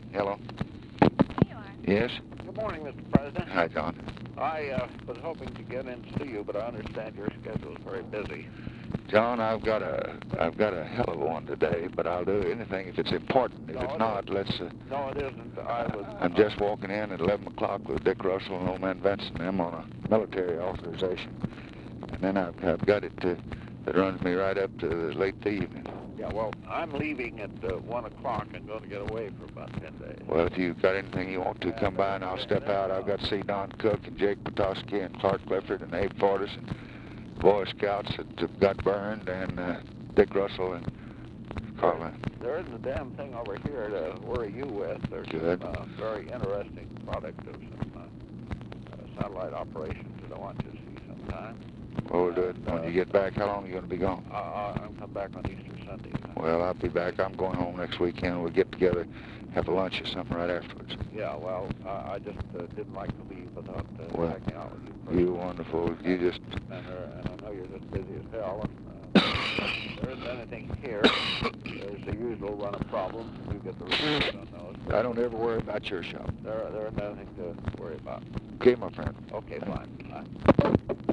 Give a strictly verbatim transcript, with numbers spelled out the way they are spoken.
Hello? There you are. Yes? Good morning, Mister President. Hi, John. I uh, was hoping to get in to see you, but I understand your schedule is very busy. John, I've got a I've got a hell of a one today, but I'll do anything if it's important. If No, it's it not, isn't. let's... Uh, No, it isn't. I was... I'm just walking in at eleven o'clock with Dick Russell and old man Benson, them on a military authorization. And then I've, I've got it to, that runs me right up to late the evening. Yeah, well, I'm leaving at uh, one o'clock and going to get away for about ten days. Well, if you've got anything you want to, come by and I'll step out. I've got to see Don Cook and Jake Petoskey and Clark Clifford and Abe Fortas and Boy Scouts that got burned and uh, Dick Russell and Carlin. There isn't a damn thing over here to worry you with. There's Good. some uh, very interesting product of some uh, uh, satellite operations that I want you to see sometime. Well, we'll do it when you get back. How long are you going to be gone? Uh, uh, I'm coming back on Easter Sunday. Well, I'll be back. I'm going home next weekend. We'll get together, have a lunch or something right afterwards. Yeah, well, uh, I just uh, didn't like to leave without uh, Well, checking out with you first. You wonderful. You just... And, uh, and I know you're just busy as hell. And, uh, there isn't anything here. There's the usual run of problems. You get the reviews on those. I don't ever worry about your shop. There, there isn't anything to worry about. Okay, my friend. Okay, fine. Bye.